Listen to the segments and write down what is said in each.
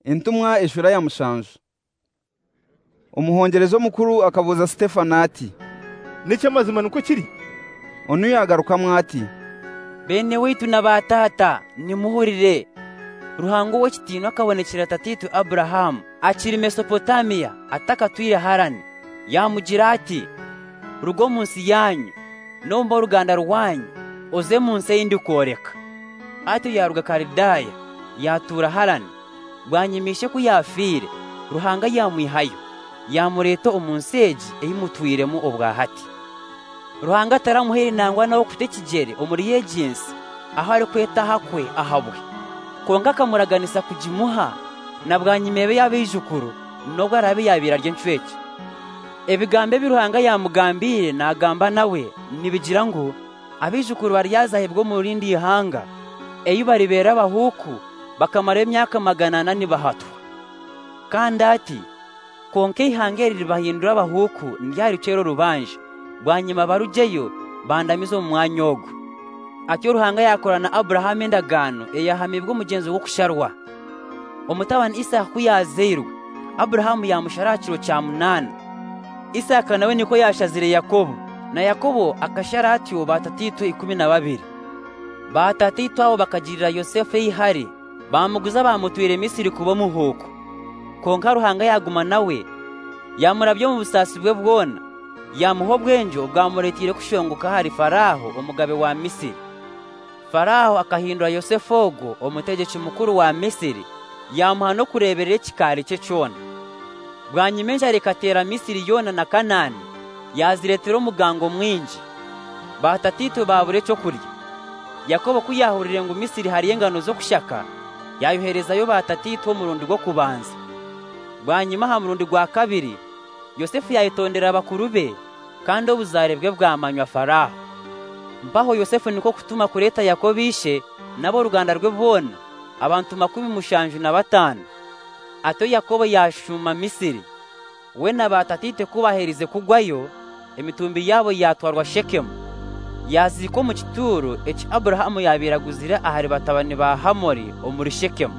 Intumwa ishura ya mushanju. Umuhongerezo mukuru akabuza Stefano ati, Nico mazima nuko kiri? Onu yagaruka mwati, Bene witu na batata nimuhurire. Ruhango we kitino akabonekera tatitu Abrahamu akiri Mesopotamiya atakatwire Harani. Yamugira ati, rugo munsi yanyu nomba ruganda rwanyu oze munsi yindi koreka. Ati yaruga Kalidaya yatura Harani bwanyimishe ku yafire ruhanga yamwihayo yamureto umunseji eyimutwiremo obwahati. Ruhanga taramuhere nangwa nawo kutekigere omuri yegensi aho ari kweta hakwe ahabwe konga kamuraganisa kujimuha na bwanyimebe yabijukuru nobwo arabe yabira rye ncweke. Ebigambe biruhanga yamugambire nagamba nawe nibigira ngo abijukuru baryazahebwo mu rindi ihanga eyo baribera abahuku bakamara emyaka 400 bahatwa. Kandi ati konke ihangeri bahindura abahuku ndyari cero rubanje bwanyima barujeyo bandamizo mu mwanya ogo. Atyo ruhanga yakorana Abrahamu endagano eyahamibwe mugenzi wo kusharwa. Omutabani Isaka kuyazerwe Abrahamu yamusharakiro cya 8. Isaka nawe niko yashazire Yakobo na Yakobo akasharatyo batatitu 12. Batatitu abo bakagirira Yosefu yihari bamuguza bamutwire Misiri kuba muhuko. Konka ruhanga yaguma nawe yamuravyo mu busasi bwe bwona yamuho bwenjo bwamuretire kushongoka hari Faraho umugabe wa Misiri. Faraho akahindura Yosefu ogo umutegeki mukuru wa Misiri yamuha no kureberera kikari cye cyona. Bwanyimenja rekatera Misiri yona na Kanani yaziretero mugango mwinji batatito babure cyo kurya. Yakobo kuyahurire ngo Misiri hari engano zo kushaka yayuhereza yo batatito mu rundi rwo kubanza. Bwanyima ha murundi rwa kabiri Yosefu yayitondera abakuru be kandi obuzarebwe bwamanywa Faraho. Mbaho Yosefu niko kutuma kureta Yakobishe nabo ruganda rwe bona abantu 15. Ato Yakobo yashuma Misiri we na batatite kubaherize kugwayo emitumbi yabo yatwarwa Shekemu. Yaziko mu kituro eki Abrahamu yabiraguzira ahari batabani ba Hamori omuri Shekemu.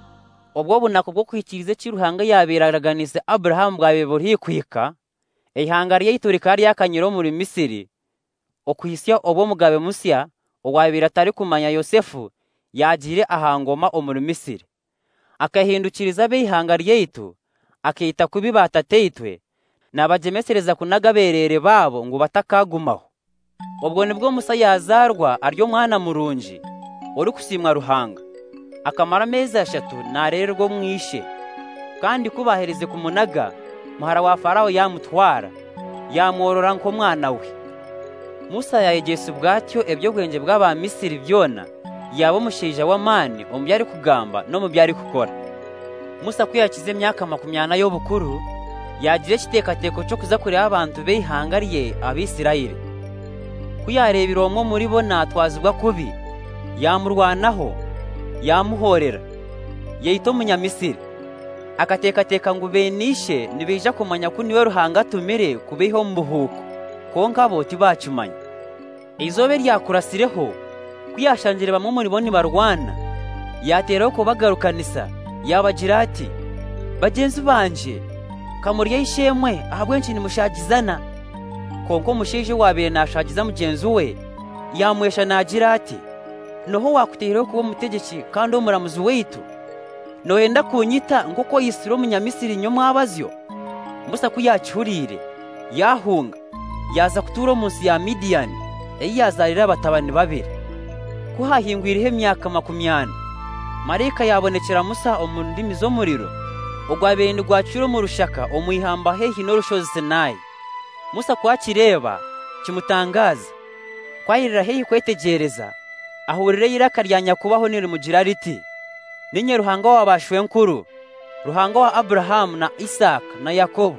Obwo bunako bwo kwikirize kiruhanga yabiraraganise Abrahamu bwabebori kwika ehangariye iturika ryakanyiro muri Misiri okwisya obo mugabe musya owabira tari kumanya Yosefu yagire ahangoma omuri Misiri. Akahindukiriza behangariye itu akita kubi batateitwe nabajemesereza kunagaberere babo ngo batakagumaho. Obwo nibwo Musa yazarwa aryo mwana murunji uri kusimwa ruhanga akamara meza 3 narererwa mwishe kandi kubaherize kumunaga muhara wa Faraho yamutwara yamworora nko mwana we. Musa yayegese ubwatyo ebyo bwenge bw'aba Misiri byona yabo mushija wa mani omubyari kugamba no mubyari kukora. Musa kuyakize emyaka 20 yo bukuru yagire kitekateko cyo kuza kuri abantu behangariye Abisirayeli. Kuyarebira omwe muri bo natwazibwa kubi yamurwanaho yamuhorera yeyito munyamisiri akatekateka ngo benishe nibija kumanya ko niwe ruhanga tumire kubeho mbuhuko konka boti bacumanya. Izobe ryakurasireho kuyashanjire bamwe muri bo nibarwana yateraho ko bagarukanisa yabagira ati, bagenzi banje kamuriye ishemwe ahabwenshi nimushagizana. Konko mushije wabire nashagiza mugenzi we yamwesha nagira ati, noho wakutehero kuba mutegeki kandi omuramuzi weitu noenda kunyita nkoko Yisiro munyamisiri nyomwa abazyo. Musa kuyachurire yahunga yaza kuturo munsi ya Midiani eyazarira batabani babiri kuhahingwirihe myaka 20. Marika yabonekera Musa omundimi zo muriro ogwabende gwacuro mu rushaka omuyihamba hehi no rushozi Sinai. Musa kwakireba kimutangaza kwayirira hehi kwetegereza ahurire yiraka ryanya kubaho niri mugira riti, ninye ruhanga wabashwe nkuru ruhanga wa Abrahamu na Isaka na Yakobo.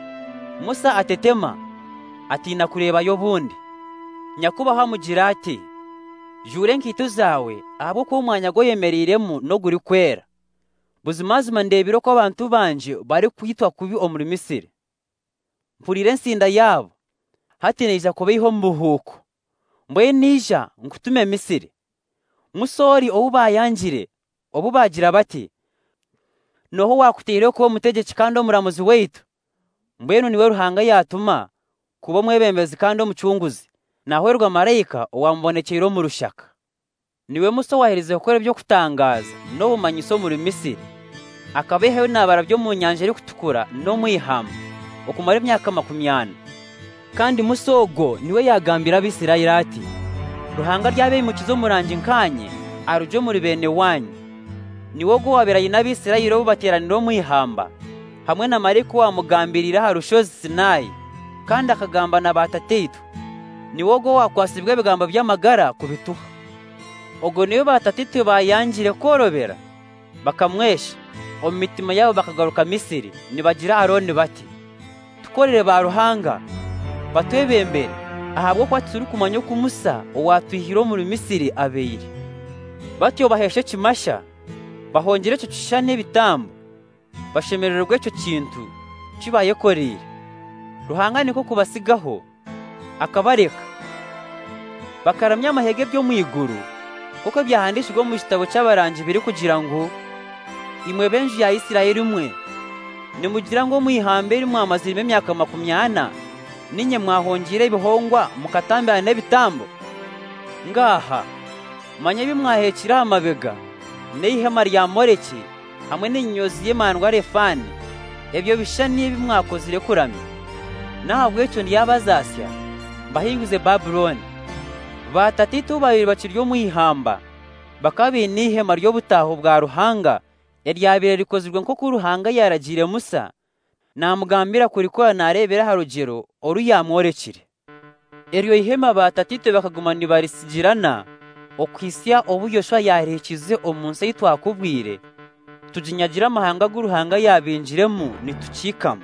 Musa atetema atina kureba yo bundi nyakubaho mugira ati, jure nkitu zawe abo ko umwanya go yemeriremo no guri kwera buzimazima ndebiro ko abantu banje bari kwitwa kubi omuri Misiri. Mpurire nsinda yabo hatineza kubeho mbuhuko mbwe nija nkutume Misiri. Musori obubayangire obubagira bati, noho wakutire kuba mutegeki kandi omuramuzi weitu, mbwenu niwe Ruhanga yatuma kuba mwebembezi kandi omucunguzi, nahwerwa marayika owamubonekere mu rushaka. Niwe Musa wahirize gukora ibyo kutangaza n'obumanyiso muri Misiri, akabehewe n'abara byo mu nyanja iri kutukura no mu ihamba okumara emyaka 40. Kandi Musa ogwo niwe yagambira Abisirayeli ati, Ruhanga ryabeyimukiza omurangi nkanye aruje muri bene wanyu. Niwo gwo waberaye n'Abisirayeli bo bateranira mu ihamba hamwe na marayika wamugambirira ha rushozi Sinayi, kandi akagamba na batateitu. Niwo gwo wakwasibwa ebigambo by'amagara ku bituha. Ogwo niyo batateitu bayangire korobera bakamwesha omu mitima yabo bakagaruka Misiri, nibagira Aroni bati, tukorere ba Ruhanga batwebembere ahabwo kwa turi kumanya ku Musa owatwihiro muri Misiri abeire. Batyo baheshe kimasha bahongere cyo kishane bitambo bashemererwe cyo kintu kibaye korire. Ruhanga niko kubasigaho akabareka bakaramya amahege byo mu iguru, kuko byahandishijwe mu gitabo cy'abarangi biri kugira ngo imwe benji ya Isirayeli umwe nimugira ngo mwihambere mwamazirime emyaka 40 ninye mwahongire ibihongwa mukatambira n'ebitambo. Ngaha manya bimwahekira amabega n'ihema rya Moreki hamwe n'inyozi y'emandwa Refani, ebyo bishani bimwakozire kuramya. Nahabwe cyo ndiyabazasya bahinguze Babuloni. Batateitu babiri bakiryo mu ihamba bakabe n'ihema ryo butaho bwa Ruhanga eryabire rikozirwe nko ku Ruhanga yaragire Musa, namugambira kurikora narebera harugero oruyamworekire. Eryo ihema batateitu bakagumana barisigirana okwisya obuyoshwa yarekize omunsi yitwakubwire tujinyagira amahanga g'Uruhanga yabinjiremo nitukikamo.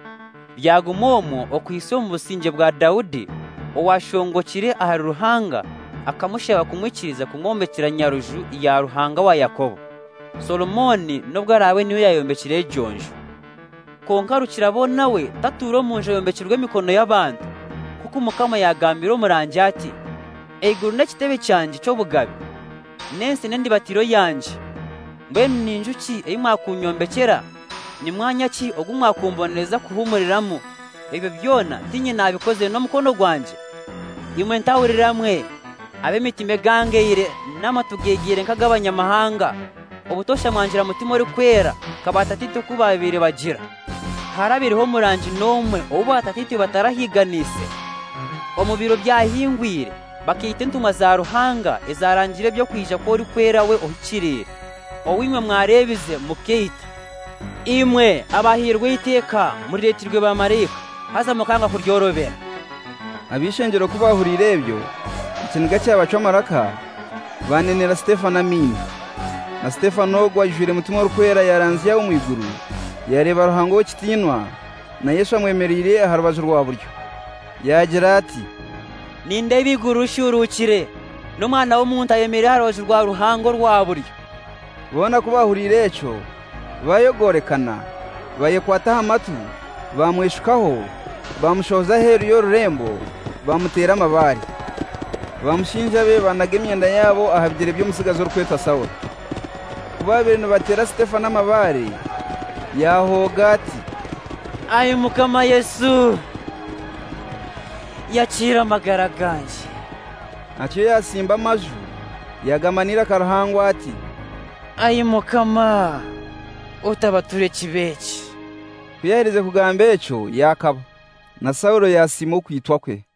Byagumomo okwisya mu businge bwa Dawudi owashongokire aha Ruhanga akamushaba kumwikiriza ku ngombekera nyaruju ya Ruhanga wa Yakobo. Solomoni nubwo arawe niwe yayombekire ejonjo, konka rukirabona we taturo munje yombekirwe mikono y'abantu, kuko Umukama yagambira omurangi ati, eiguru n'ekitebe cyanje cyo bugabe nensi n'endibatiro yanje, mbwenu ninjuki eyimwakunyombekera ni mwanya ki ogumwakumboneza kuhumuriramo ebyo byona tinye nabikoze no mukono gwanje. Imwe ntawuriramwe abemitima gangeire n'amatugegire nk'agabanyamahanga obutosha mwanjira mutima uri kwera kabatateitu kubabire bagira. Harabiriho murangi nomwe obo batateitu batarahiganise omubiro byahingwire bakiyita entuma za Ruhanga ezarangire byo kwija ko uri kwera we ohikirire owimwe mwarebize mukeita. Imwe abahirwe iteka muri letirwe ba marayika haza mukanga kuryorobera. Abishengero kubahurira ebyo ikiniga cy'abacomaraka banenera Stefana mini. Na Stefano gwajure mutima rukwera yaranzi yawo mu iguru yareba Ruhanga wo kitinwa na Yesu amwemerire aharubaje rwa buryo. Yagira ati, ninde biguru shurukire n'umwana w'umuntu ayemere aharubaje rwa Ruhanga rwa buryo. Bona kubahurira eco bayogorekana bayekwata amatu bamwishukaho bamushoza heru yo rurembo bamutera amabari bamushinja be banaga imyenda yabo ahabigire byo musigazo rukweta Sawuli. Kubabiri batera Stefana amabari yahoga ati, ayi Mukama Yesu yakira amagara ganje. Acyo yasimba amaju yagamanira Karuhangwa ati, ayi Mukama utabature kibeki. Kuyahirize kugamba eco yakaba na Saulo yasimo kwitwa kwe.